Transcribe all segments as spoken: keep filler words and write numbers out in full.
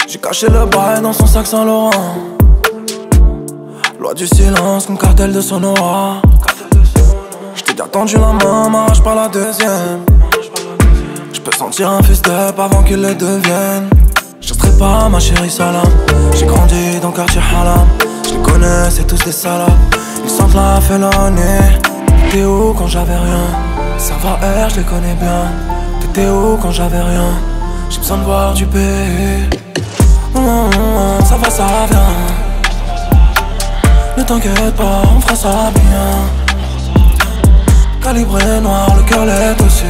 J'ai caché le bail dans son sac Saint-Laurent. Loi du silence comme cartel de Sonora. J't'ai déjà tendu la main, m'arrache pas la deuxième. J'peux sentir un fils d'up avant qu'il le devienne. Je serai pas ma chérie salam. J'ai grandi dans le quartier halam. J'les connais, c'est tous des salades. Ils sentent la félonie. T'étais où quand j'avais rien? Ça va R, j'les connais bien. T'étais où quand j'avais rien? J'ai besoin de voir du pays. Mmh, mmh, ça va, ça vient. Ne t'inquiète pas, on fera ça bien. Calibré noir, le cœur l'est aussi.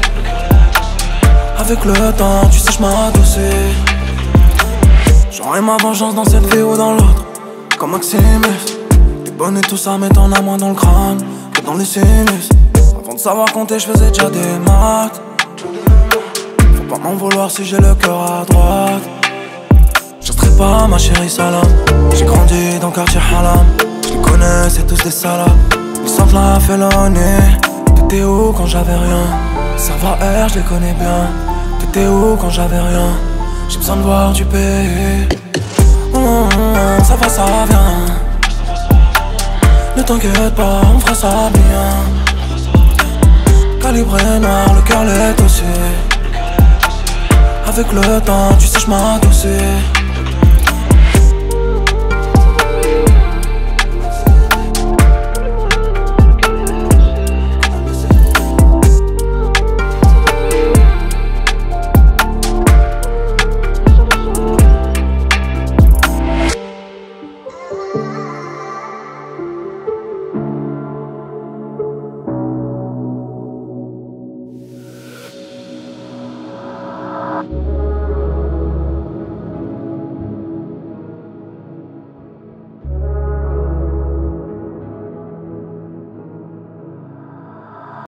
Avec le temps, tu sais, j'm'adoucis. J'aurai ma vengeance dans cette vie ou dans l'autre. Comme Maximus. T'es bonne et tout ça, mais t'en as moins dans le crâne que dans les sinus. Avant de savoir compter, j'faisais déjà des maths. Faut pas m'en vouloir si j'ai le cœur à droite. Je serai pas ma chérie salam. J'ai grandi dans le quartier halam. J'les connais, c'est tous des salades. Ils sentent la félonie. T'étais où quand j'avais rien? Ça va R, j'les connais bien. T'étais où quand j'avais rien? J'ai besoin de voir du pays. Mmh, ça va, ça vient. Ne t'inquiète pas, on fera ça bien. Calibré noir, le cœur l'est aussi. Avec le temps, tu sais, j'm'adoucis.